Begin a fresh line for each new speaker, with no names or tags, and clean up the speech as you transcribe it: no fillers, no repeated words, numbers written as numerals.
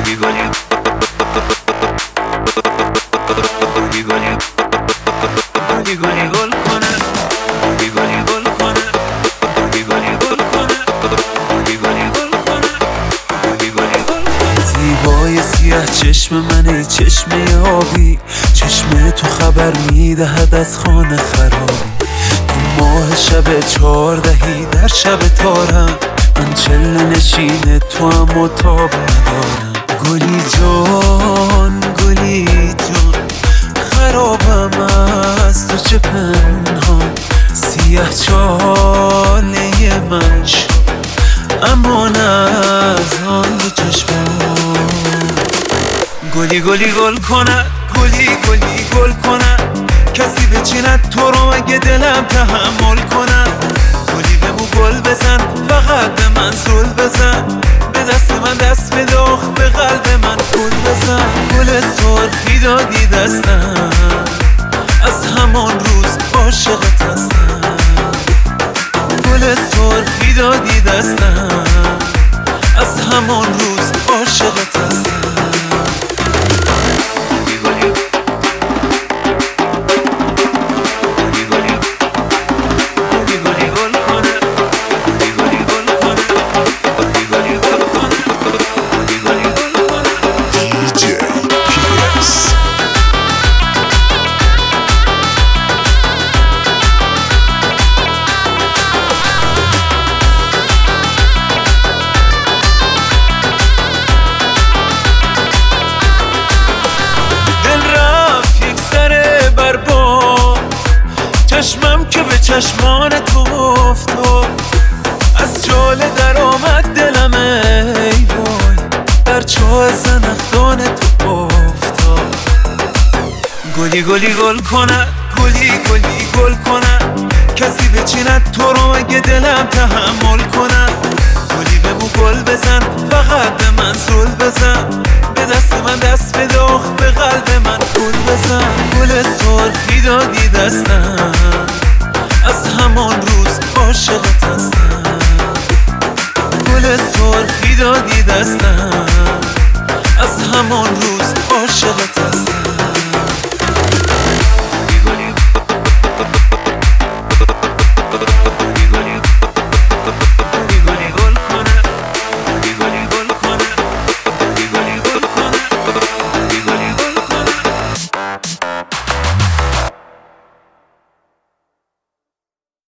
زیبای سیاه چشم منه، چشم آبی، چشم تو خبر میدهد از خانه خرابی. تو ماه شب 14 در شب تارم، من چله نشین تو هم و تاب ندارم. گلی جان گلی جان خرابم از تو چه پنهان، سیاه چاله من شد امان از آن دو چشمان. گلی گلی گل کند، گلی گلی گل کند، کسی بچیند تو رو اگه دلم تحمل کند. گلی بگو گل بزن، فقط به من زل بزن، به دست من دست بده، آخ به قلب من گل بزن. گل سرخی دادی دستم، از همان روز عاشقت هستم. گل سرخی دادی دستم، از همان روز عاشقت هستم. چشمم که به چشمان تو افتاد، از جاله در آمد دلم ای وای، در چاه زنخدان تو افتاد. گلی گلی گل کند، گلی گلی گل کند، کسی بچیند تو رو اگه دلم تحمل کند. گلی بگو گل بزن، فقط به من زل بزن، به دست من دست بده، آخ به قلب من گل بزن. گل سرخی دادی دستم، از همان روز عاشقت هستم. گل سرخی دادی دستم، از همان روز